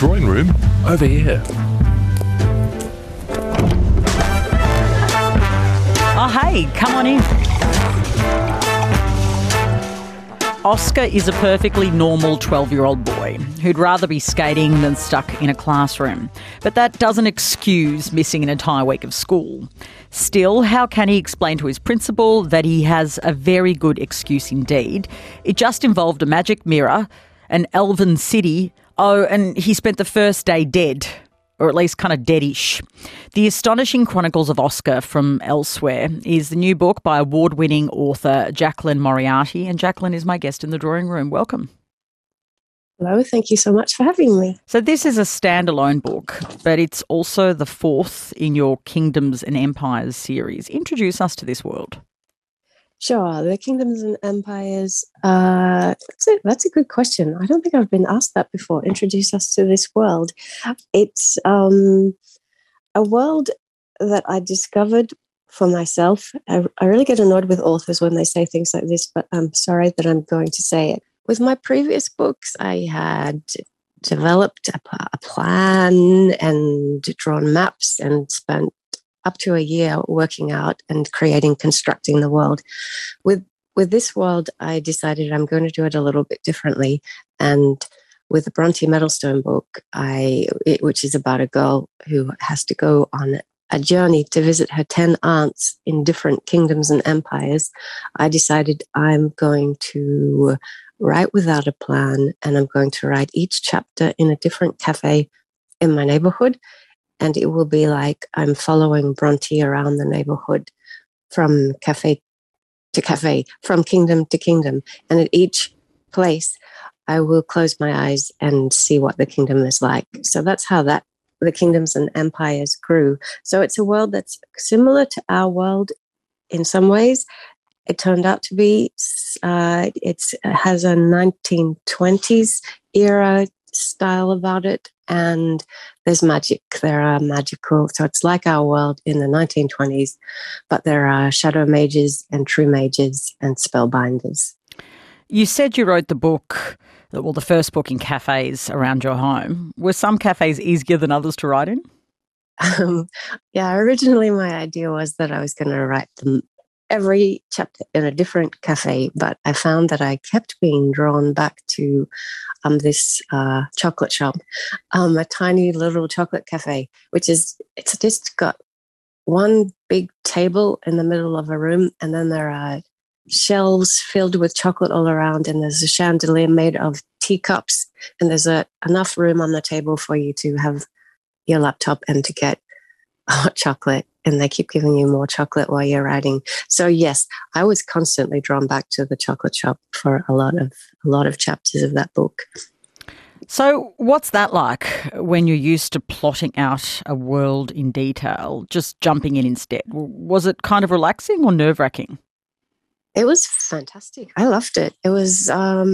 drawing room over here. Oh, hey, come on in. Oscar is a perfectly normal 12-year-old boy who'd rather be skating than stuck in a classroom. But that doesn't excuse missing an entire week of school. Still, how can he explain to his principal that he has a very good excuse indeed? It just involved a magic mirror, an elven city, and he spent the first day dead. Or at least kind of deadish. The Astonishing Chronicles of Oscar from Elsewhere is the new book by award-winning author Jacqueline Moriarty. And Jacqueline is my guest in the drawing room. Welcome. Hello, thank you so much for having me. So this is a standalone book, but it's also the fourth in your Kingdoms and Empires series. Introduce us to this world. Sure, the Kingdoms and Empires, that's a good question. I don't think I've been asked that before. Introduce us to this world. It's a world that I discovered for myself. I really get annoyed with authors when they say things like this, but I'm sorry that I'm going to say it. With my previous books, I had developed a plan and drawn maps and spent up to a year working out and constructing the world. With this world, I decided I'm going to do it a little bit differently. And with the Bronte Meadlestone book, which is about a girl who has to go on a journey to visit her 10 aunts in different kingdoms and empires, I decided I'm going to write without a plan, and I'm going to write each chapter in a different cafe in my neighborhood. And it will be like I'm following Bronte around the neighborhood from cafe to cafe, from kingdom to kingdom. And at each place, I will close my eyes and see what the kingdom is like. So that's how the Kingdoms and Empires grew. So it's a world that's similar to our world in some ways. It turned out to be, it has a 1920s era style about it, and there's magic. There are magical, so it's like our world in the 1920s, but there are shadow mages and true mages and spellbinders. You said you wrote the book, the first book, in cafes around your home. Were some cafes easier than others to write in? Yeah, originally my idea was that I was going to write every chapter in a different cafe, but I found that I kept being drawn back to this chocolate shop, a tiny little chocolate cafe, it's just got one big table in the middle of a room, and then there are shelves filled with chocolate all around, and there's a chandelier made of teacups, and there's enough room on the table for you to have your laptop and to get hot chocolate, and they keep giving you more chocolate while you're writing. So yes, I was constantly drawn back to the chocolate shop for a lot of chapters of that book. So what's that like when you're used to plotting out a world in detail, just jumping in instead? Was it kind of relaxing or nerve-wracking? It was fantastic. I loved it. It was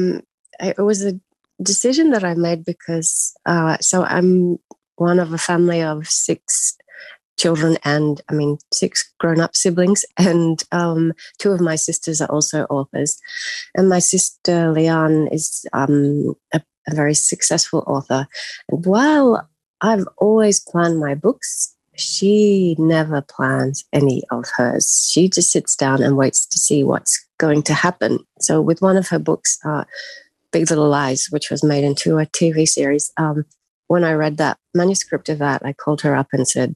a decision that I made because so I'm one of a family of 6 children, and 6 grown-up siblings, and 2 of my sisters are also authors. And my sister Leanne is a very successful author. And while I've always planned my books, she never plans any of hers. She just sits down and waits to see what's going to happen. So with one of her books, Big Little Lies, which was made into a TV series, when I read that manuscript of that, I called her up and said,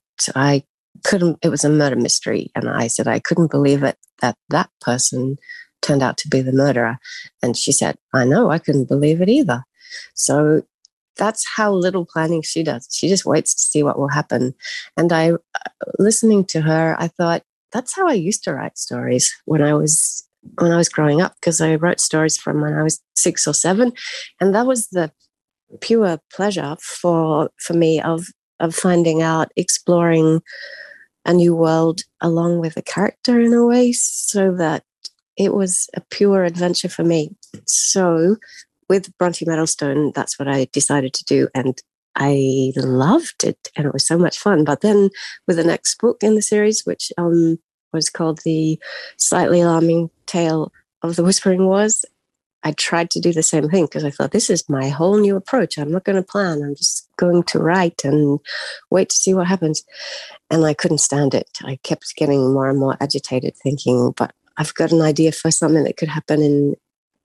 it was a murder mystery. And I said, I couldn't believe it that person turned out to be the murderer. And she said, I know, I couldn't believe it either. So that's how little planning she does. She just waits to see what will happen. And listening to her, I thought, that's how I used to write stories when I was growing up, because I wrote stories from when I was 6 or 7. And that was the pure pleasure for me of finding out, exploring a new world along with a character in a way, so that it was a pure adventure for me. So with Bronte Meadlestone, that's what I decided to do, and I loved it, and it was so much fun. But then with the next book in the series, which was called The Slightly Alarming Tale of the Whispering Wars, I tried to do the same thing because I thought, this is my whole new approach. I'm not going to plan. I'm just going to write and wait to see what happens. And I couldn't stand it. I kept getting more and more agitated, thinking, but I've got an idea for something that could happen in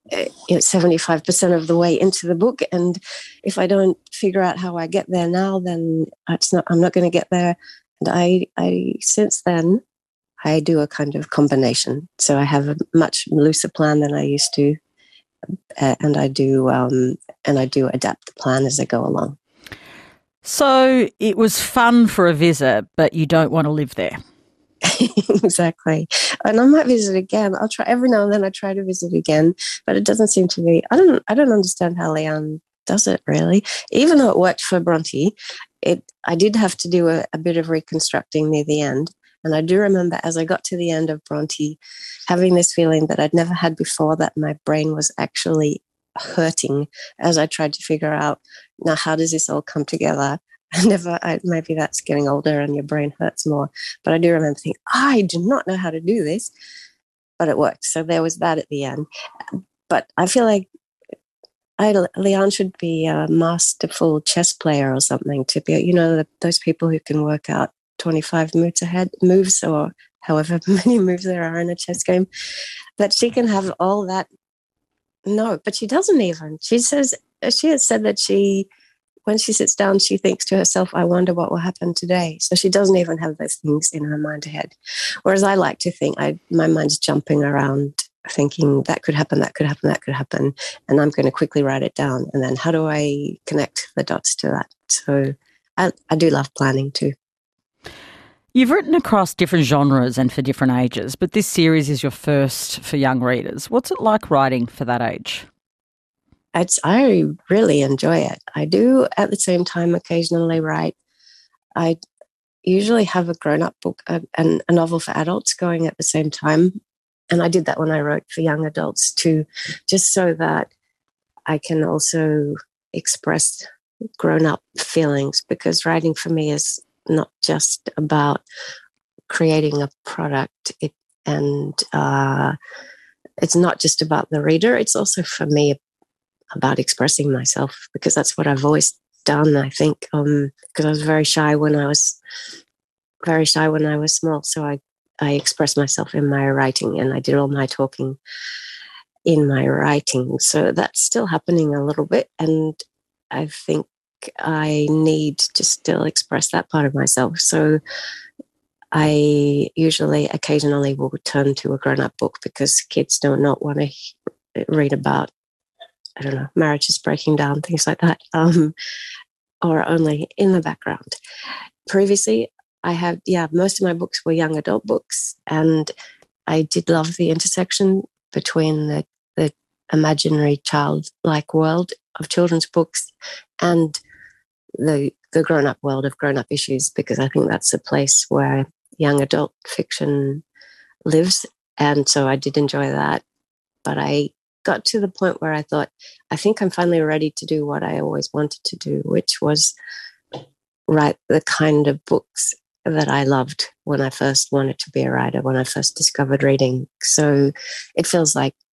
75% of the way into the book. And if I don't figure out how I get there now, then I'm not going to get there. And I since then, I do a kind of combination. So I have a much looser plan than I used to. And I do adapt the plan as I go along. So it was fun for a visit, but you don't want to live there. Exactly. And I might visit again. I'll try every now and then. I try to visit again, but it doesn't seem to be. I don't understand how Leanne does it really. Even though it worked for Bronte, I did have to do a bit of reconstructing near the end. And I do remember as I got to the end of Bronte, having this feeling that I'd never had before, that my brain was actually hurting as I tried to figure out, now, how does this all come together? Maybe that's getting older and your brain hurts more. But I do remember thinking, I do not know how to do this, but it worked. So there was that at the end. But I feel like Leanne should be a masterful chess player or something, to be, those people who can work out 25 moves or however many moves there are in a chess game, that she can have all that. No, but she doesn't even. She has said that when she sits down, she thinks to herself, I wonder what will happen today. So she doesn't even have those things in her mind ahead. Whereas I like to think, my mind's jumping around thinking that could happen, that could happen, that could happen. And I'm going to quickly write it down. And then how do I connect the dots to that? So I do love planning too. You've written across different genres and for different ages, but this series is your first for young readers. What's it like writing for that age? I really enjoy it. I do at the same time occasionally write. I usually have a grown-up book and a novel for adults going at the same time. And I did that when I wrote for young adults too, just so that I can also express grown-up feelings, because writing for me is not just about creating a product. It's not just about the reader. It's also for me about expressing myself, because that's what I've always done, I think, because I was very shy when I was small. So I expressed myself in my writing, and I did all my talking in my writing. So that's still happening a little bit. And I think I need to still express that part of myself. So I occasionally will turn to a grown-up book, because kids do not want to read about, I don't know, marriages breaking down, things like that, or only in the background. Previously, most of my books were young adult books, and I did love the intersection between the imaginary childlike world of children's books and the grown-up world of grown-up issues, because I think that's a place where young adult fiction lives. And so I did enjoy that. But I got to the point where I thought, I think I'm finally ready to do what I always wanted to do, which was write the kind of books that I loved when I first wanted to be a writer, when I first discovered reading. So it feels,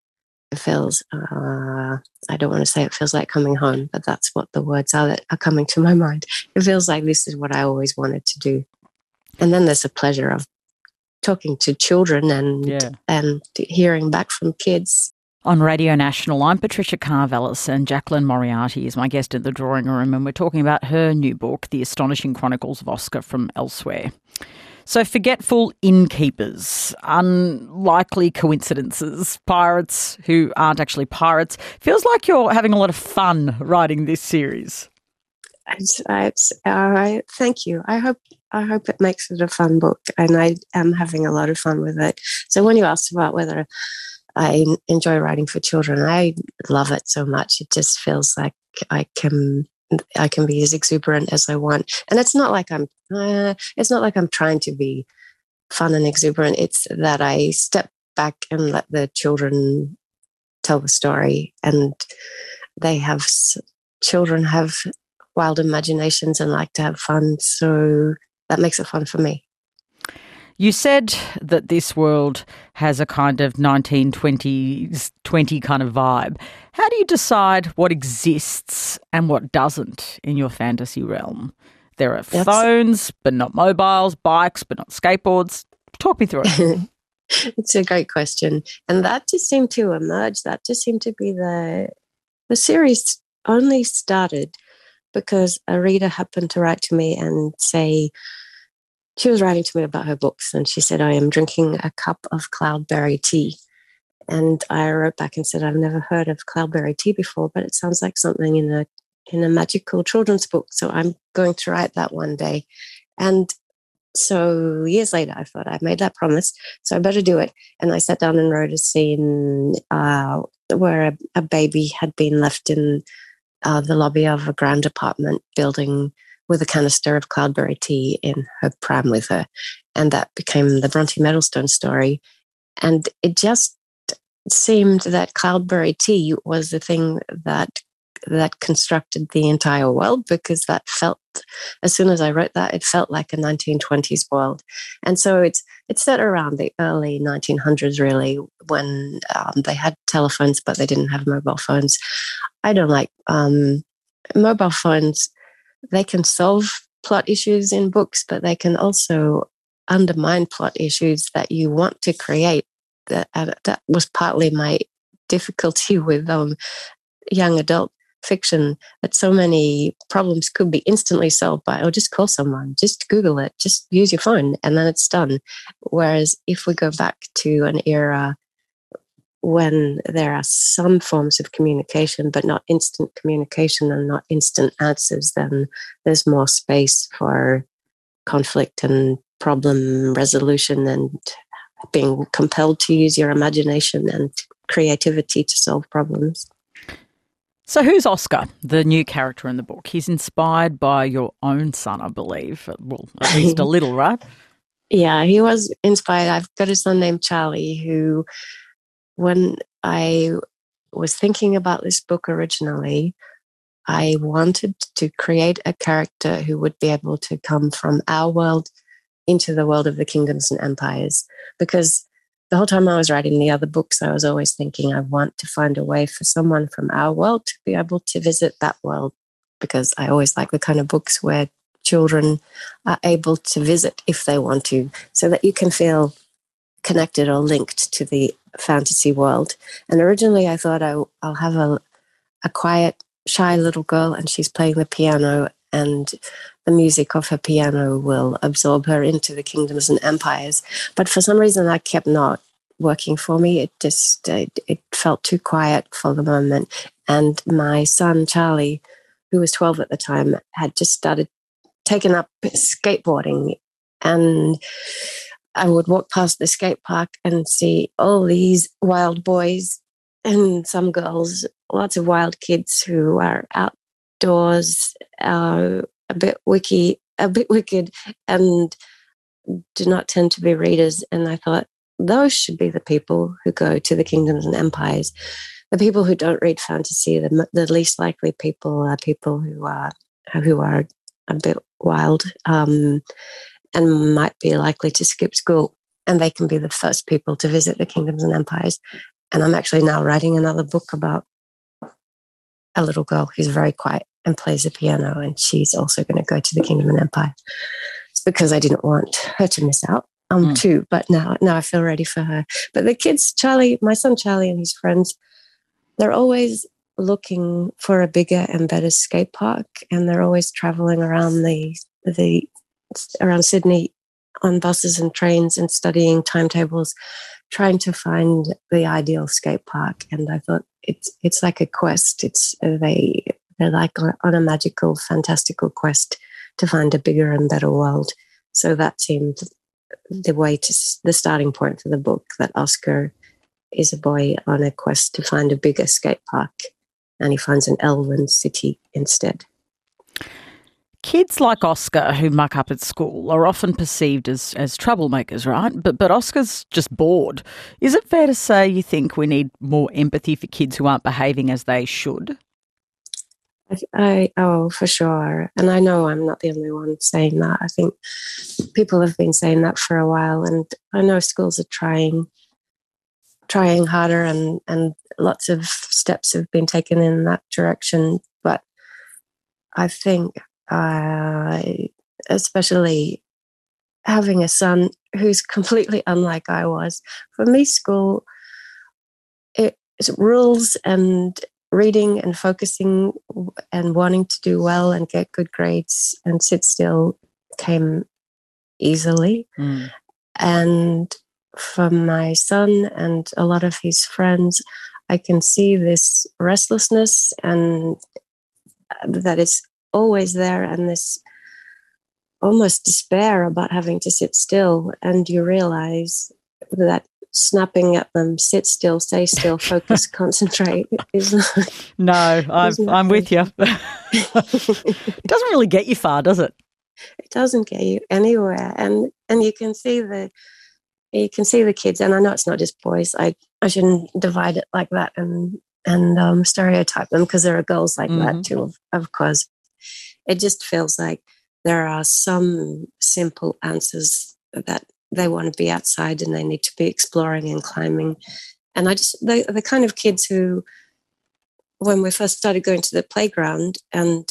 I don't want to say it feels like coming home, but that's what the words are that are coming to my mind. It feels like this is what I always wanted to do. And then there's the pleasure of talking to children and hearing back from kids. On Radio National, I'm Patricia Karvelis, and Jacqueline Moriarty is my guest in the drawing room, and we're talking about her new book, The Astonishing Chronicles of Oscar from Elsewhere. So, forgetful innkeepers, unlikely coincidences, pirates who aren't actually pirates. Feels like you're having a lot of fun writing this series. Thank you. I hope it makes it a fun book, and I am having a lot of fun with it. So when you asked about whether I enjoy writing for children, I love it so much. It just feels like I can be as exuberant as I want, and it's not like I'm trying to be fun and exuberant. It's that I step back and let the children tell the story, and children have wild imaginations and like to have fun, so that makes it fun for me. You said that this world has a kind of 1920s, 20 kind of vibe. How do you decide what exists and what doesn't in your fantasy realm? There are phones, but not mobiles, bikes, but not skateboards. Talk me through it. It's a great question. And that just seemed to emerge. That just seemed to be the series only started because a reader happened to write to me and say, she was writing to me about her books, and she said, I am drinking a cup of cloudberry tea. And I wrote back and said, I've never heard of cloudberry tea before, but it sounds like something in a magical children's book. So I'm going to write that one day. And so years later, I thought I made that promise, so I better do it. And I sat down and wrote a scene where a baby had been left in the lobby of a grand apartment building with a canister of cloudberry tea in her pram with her. And that became the Bronte Meadowstone story. And it just seemed that cloudberry tea was the thing that constructed the entire world, because that felt, as soon as I wrote that, it felt like a 1920s world. And so it's set around the early 1900s, really, when they had telephones, but they didn't have mobile phones. I don't like mobile phones. They can solve plot issues in books, but they can also undermine plot issues that you want to create. That was partly my difficulty with young adult fiction, that so many problems could be instantly solved by, oh, just call someone, just Google it, just use your phone, and then it's done. Whereas if we go back to an era when there are some forms of communication, but not instant communication and not instant answers, then there's more space for conflict and problem resolution and being compelled to use your imagination and creativity to solve problems. So who's Oscar, the new character in the book? He's inspired by your own son, I believe. Well, at least a little, right? Yeah, he was inspired. I've got a son named Charlie who, when I was thinking about this book originally, I wanted to create a character who would be able to come from our world into the world of the kingdoms and empires. Because the whole time I was writing the other books, I was always thinking, I want to find a way for someone from our world to be able to visit that world, because I always like the kind of books where children are able to visit if they want to, so that you can feel connected or linked to the fantasy world. And originally I thought I'll have a quiet, shy little girl, and she's playing the piano, and the music of her piano will absorb her into the kingdoms and empires. But for some reason, that kept not working for me. It felt too quiet for the moment. And my son, Charlie, who was 12 at the time, had just started taking up skateboarding. And I would walk past the skate park and see all these wild boys and some girls, lots of wild kids who are outdoors, a bit wicked, and do not tend to be readers. And I thought, those should be the people who go to the kingdoms and empires. The people who don't read fantasy, the least likely people are people who are a bit wild and might be likely to skip school. And they can be the first people to visit the kingdoms and empires. And I'm actually now writing another book about a little girl who's very quiet and plays the piano, and she's also going to go to the kingdom and empire. It's because I didn't want her to miss out too, but now I feel ready for her. But the kids, Charlie, my son Charlie and his friends, they're always looking for a bigger and better skate park, and they're always traveling around around Sydney on buses and trains and studying timetables, trying to find the ideal skate park. And I thought it's like a quest. They're like on a magical, fantastical quest to find a bigger and better world. So that seemed the starting point for the book, that Oscar is a boy on a quest to find a bigger skate park, and he finds an elven city instead. Kids like Oscar who muck up at school are often perceived as troublemakers, right? But Oscar's just bored. Is it fair to say you think we need more empathy for kids who aren't behaving as they should? Oh, for sure. And I know I'm not the only one saying that. I think people have been saying that for a while, and I know schools are trying harder, and lots of steps have been taken in that direction. But I think, especially having a son who's completely unlike I was, for me, school, it's rules and reading and focusing and wanting to do well and get good grades and sit still came easily. And for my son and a lot of his friends, I can see this restlessness and that is always there, and this almost despair about having to sit still. And you realize that snapping at them, sit still, stay still, focus, concentrate is not. No, I'm with you. It doesn't really get you far, does it? It doesn't get you anywhere. And you can see the kids, and I know it's not just boys. I shouldn't divide it like that and stereotype them, because there are girls like that too, of course. It just feels like there are some simple answers that they want to be outside and they need to be exploring and climbing. And the kind of kids who, when we first started going to the playground, and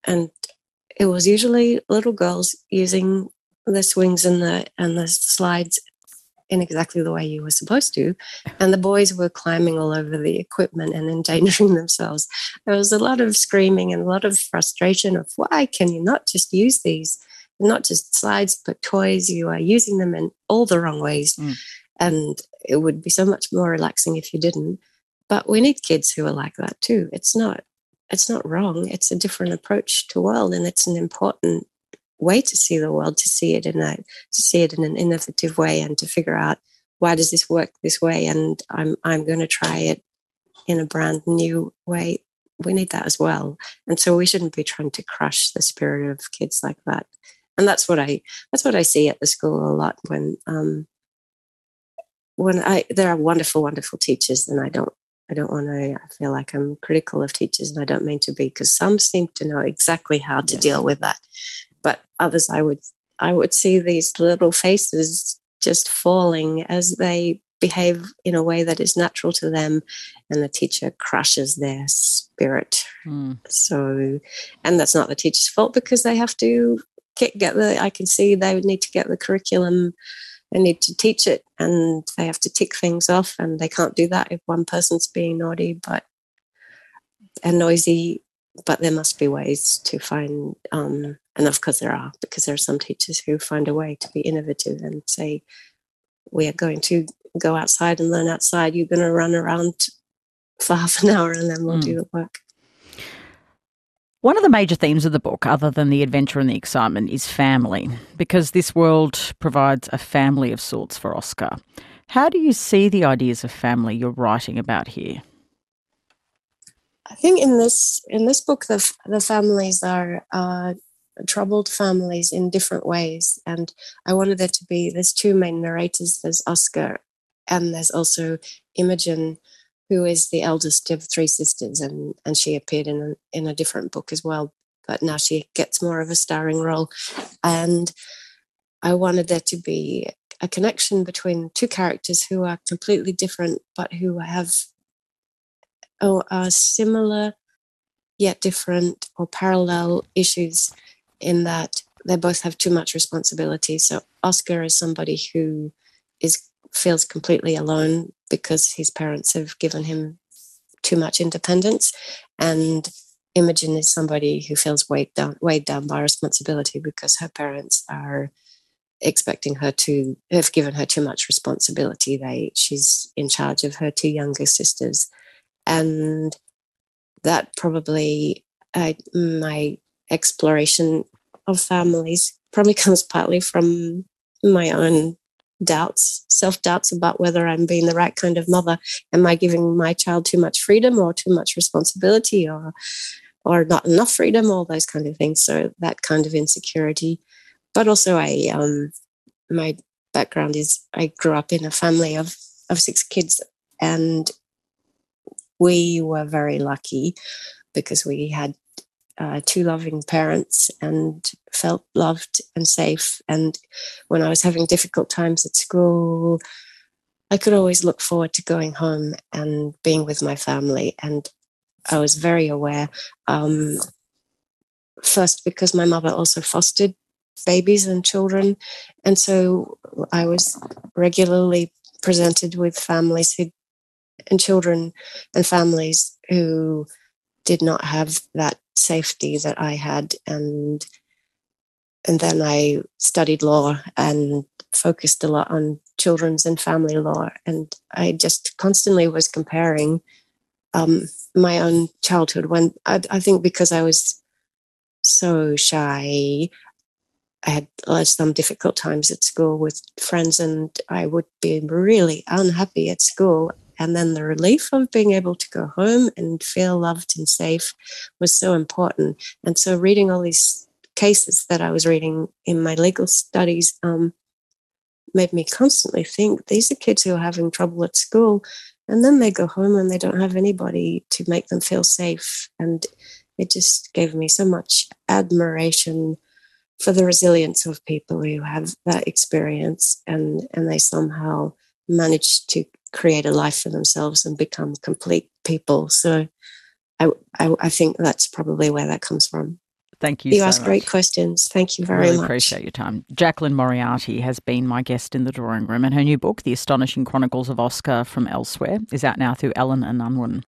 it was usually little girls using the swings and the slides in exactly the way you were supposed to, and the boys were climbing all over the equipment and endangering themselves. There was a lot of screaming and a lot of frustration of, why can you not just use these, not just slides but toys? You are using them in all the wrong ways. And it would be so much more relaxing if you didn't. But we need kids who are like that too. It's not wrong. It's a different approach to the world, and it's an important way to see the world, to see it in an innovative way, and to figure out, why does this work this way, and I'm going to try it in a brand new way. We need that as well, and so we shouldn't be trying to crush the spirit of kids like that. And that's what I see at the school a lot. When there are wonderful teachers, and I don't want to. I feel like I'm critical of teachers, and I don't mean to be, because some seem to know exactly how to deal with that. But others, I would see these little faces just falling as they behave in a way that is natural to them, and the teacher crushes their spirit. So, and that's not the teacher's fault, because they have to I can see they would need to get the curriculum. They need to teach it, and they have to tick things off, and they can't do that if one person's being naughty and noisy. But there must be ways to find, and of course there are, because there are some teachers who find a way to be innovative and say, we are going to go outside and learn outside. You're going to run around for half an hour, and then we'll do the work. One of the major themes of the book, other than the adventure and the excitement, is family, because this world provides a family of sorts for Oscar. How do you see the ideas of family you're writing about here? I think in this book, the families are troubled families in different ways, and I wanted there to be, there's two main narrators. There's Oscar, and there's also Imogen, who is the eldest of three sisters, and she appeared in a different book as well, but now she gets more of a starring role. And I wanted there to be a connection between two characters who are completely different, but who have are similar yet different or parallel issues, in that they both have too much responsibility. So Oscar is somebody who feels completely alone because his parents have given him too much independence, and Imogen is somebody who feels weighed down by responsibility because her parents are expecting her to have given her too much responsibility. She's in charge of her two younger sisters. And that probably, my exploration of families probably comes partly from my own self-doubts about whether I'm being the right kind of mother. Am I giving my child too much freedom or too much responsibility, or not enough freedom, all those kind of things. So that kind of insecurity. But also my background is I grew up in a family of 6 kids, and we were very lucky because we had two loving parents and felt loved and safe. And when I was having difficult times at school, I could always look forward to going home and being with my family. And I was very aware, first because my mother also fostered babies and children. And so I was regularly presented with families and children and families who did not have that safety that I had. And then I studied law and focused a lot on children's and family law. And I just constantly was comparing my own childhood when I think because I was so shy, I had some difficult times at school with friends, and I would be really unhappy at school. And then the relief of being able to go home and feel loved and safe was so important. And so reading all these cases that I was reading in my legal studies made me constantly think, these are kids who are having trouble at school, and then they go home and they don't have anybody to make them feel safe. And it just gave me so much admiration for the resilience of people who have that experience and they somehow manage to create a life for themselves and become complete people. So I think that's probably where that comes from. Thank you You so asked much. Great questions. Thank you very really much. Appreciate your time. Jacqueline Moriarty has been my guest in the drawing room, and her new book, The Astonishing Chronicles of Oscar from Elsewhere, is out now through Allen and Unwin.